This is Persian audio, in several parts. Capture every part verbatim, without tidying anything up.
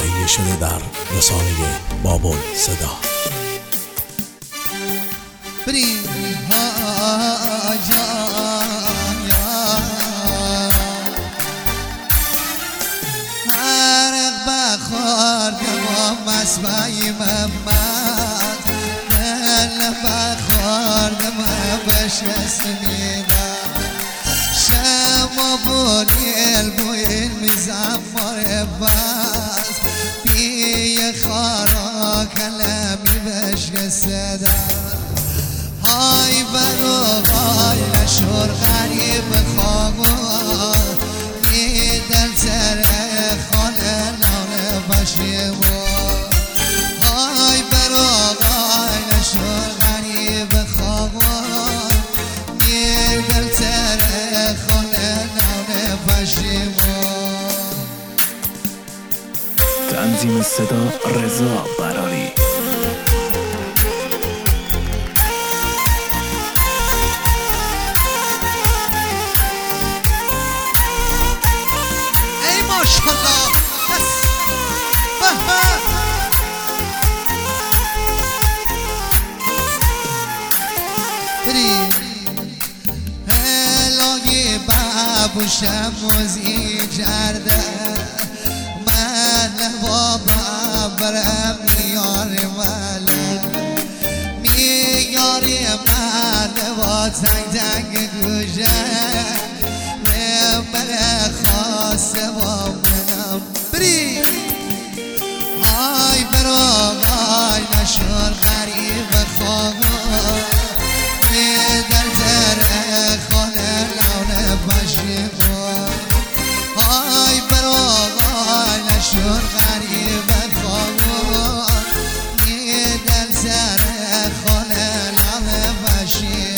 تهیه شده در رسانه بابل صدا. بریم ها جان یا غرق بخار دمام مسبعی محمد دل بخار دمام بشست میدم شما بولیل بویل میزم مرباز بی خارا کلمی بشکستم های برو های نشور غریب خواه بی دل سر خانه نانه باشیمو های برو های نشور غریب خواه بی دل سر خانه نانه باشیمو. تنظیم صدا رضا براری. بوشم موزی جرده من بابا برم میاری ملن میاری من با تنگ تنگ گوشه من خواسته با منم بری های برو های نشور غریب خواه دل تره خانه لونه باشی های برو های نشور غریب خواه دل تره خانه لونه باشی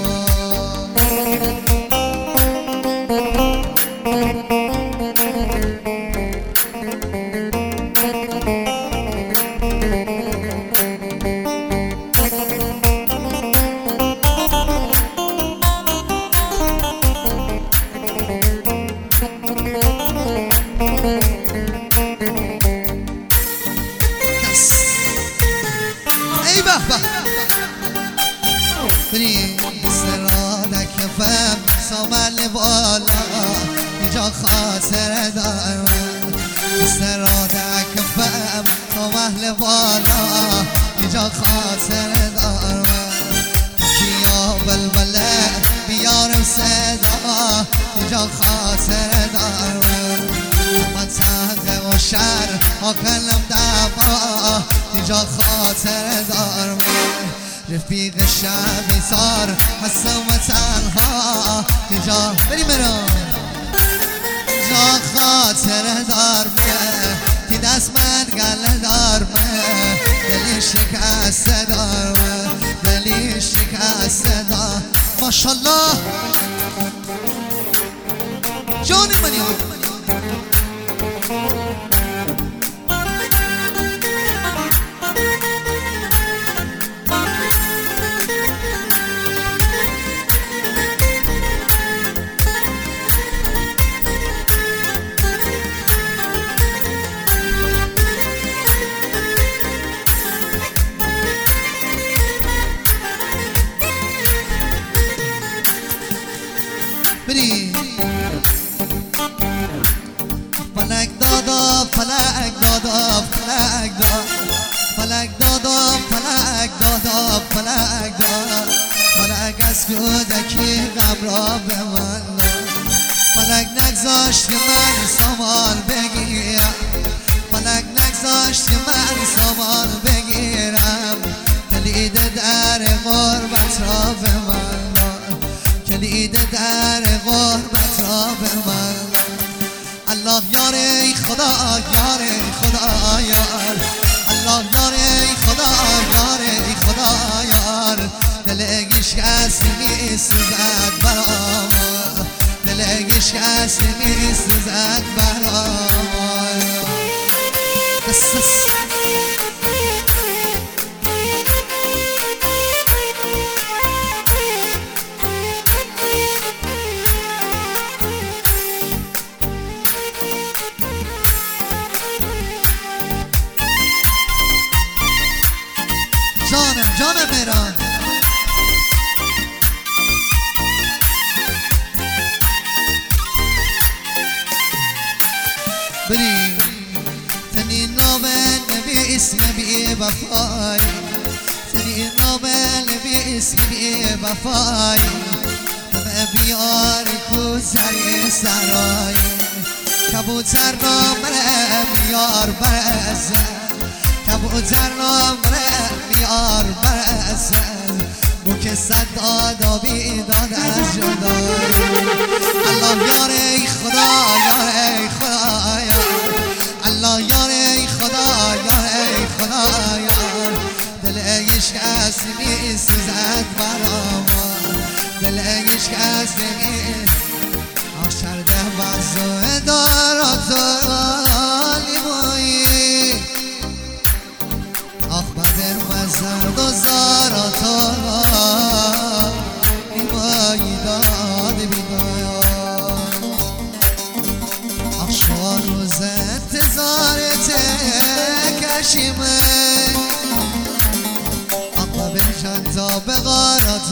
بریم سرادک فهم سامل بالا اینجا خاطر دارم سرادک فهم سامل بالا اینجا خاطر دارم کیا بلبله بیارم صدا اینجا خاطر دارم اما تنقه و شر آکنم دبا اینجا خاطر دارم رفیق شب سار هستم و تنها اینجا بریم برام اینجا خاطر دارمه که دست من گله دارمه دلی شکسته دارمه دلی شکسته دار ماشالله جان منی فلک دادا فلک دادا فلک دادا فلک دادا فلک دادا فلک دادا فلک از کودکی غم را به من فلک نگذاشت که من سامان بگیرم فلک نگذاشت که من سامان بگیرم کلید در غربت را به من کلید در غربت را به من الله یار ای خدا یار ای خدا یار الله یار ای خدا یار ای خدا یار دلگیش کسی می سوزد برام دلگیش کسی می سوزد برام نام مهران بریم تنی نام نبی اسم بی وفای تنی نام نبی اسم بی وفای همه بیار کوزری سرای کبوتر نامره میار برزه کبوتر نامره میار برزه بو که صد آبی داد از جدای الله یار ای خدا یار ای خدا یار الله یار ای خدا یار ای خدا یار دل عشق از می سوزد برام دل عشق از می آشرده بازو دارد دالی بایی آخ بدر مزرد و زارت ایمایی داد بیدایا آخ شوار روز انتظارت کشیمه آقا بنشن تا به غارت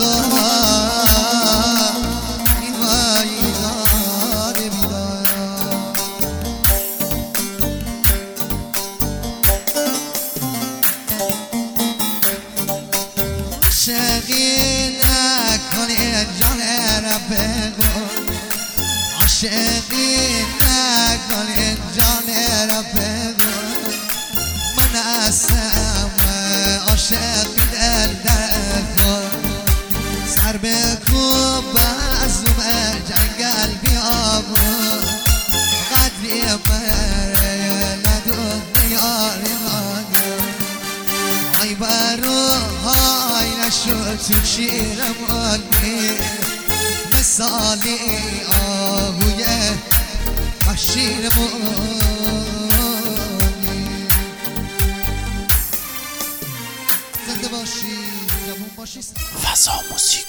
ایمایی داد بیدایا عاشقی نکنی جان رب بگو عاشقی نکنی جان رب بگو من هستم عاشقی دل دکو سر بکوب بازم جنگل بیابون قدری بره ندون نیاری مانم ای برو های نشد تو شیرمانی مثالی آهوی شیرمانی زنده باشی جوون باشی فضا موسیقی